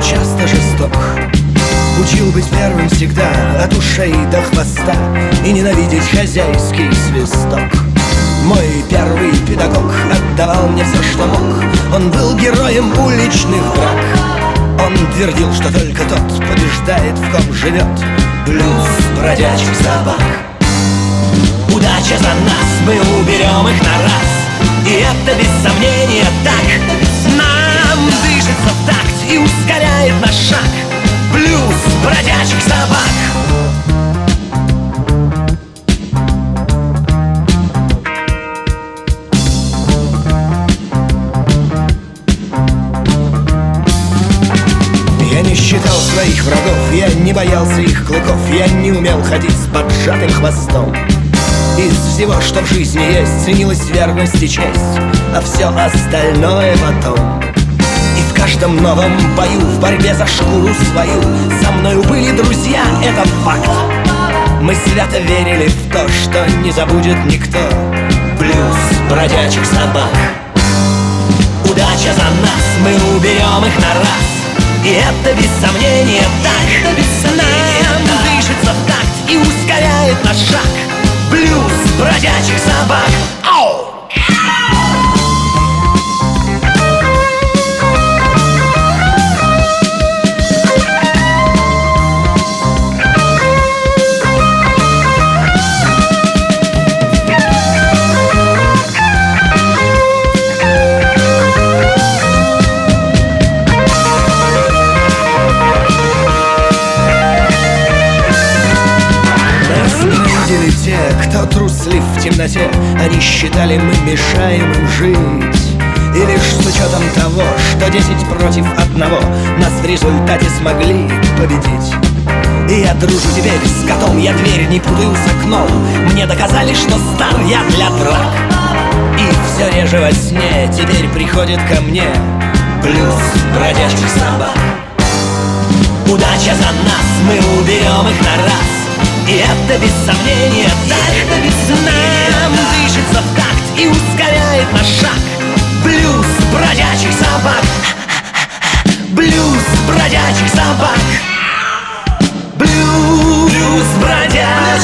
часто жесток. Учил быть первым всегда, от ушей до хвоста, и ненавидеть хозяйский свисток. Мой первый педагог отдавал мне все, что мог. Он был героем уличных драк. Он твердил, что только тот побеждает, в ком живет блюз бродячих собак. Удача за нас, мы уберем их на раз, и это без сомнения так. Нам дышится в такт и ускоряет наш шаг блюз бродячих собак. Я не считал своих врагов, я не боялся их клыков, я не умел ходить с поджатым хвостом. Из всего, что в жизни есть, ценилась верность и честь, а все остальное потом. И в каждом новом бою, в борьбе за шкуру свою, со мною были друзья, это факт. Мы свято верили в то, что не забудет никто блюз бродячих собак. Удача за нас, мы уберем их на раз, и это без сомнения так. Нам дышится в такт и ускоряет наш шаг блюз бродячих собак. Ау! Те, кто труслив в темноте, они считали, мы мешаем им жить. И лишь с учетом того, что 10 против 1 нас в результате смогли победить. И я дружу теперь с котом, я дверь не путаю с окном. Мне доказали, что стар я для драк. И все реже во сне теперь приходит ко мне блюз бродячих собак. Удача за нас, мы уберем их на раз, и это без сомнения так. Нам дышится в такт и ускоряет наш шаг блюз бродячих собак. Блюз бродячих собак. Блюз бродячих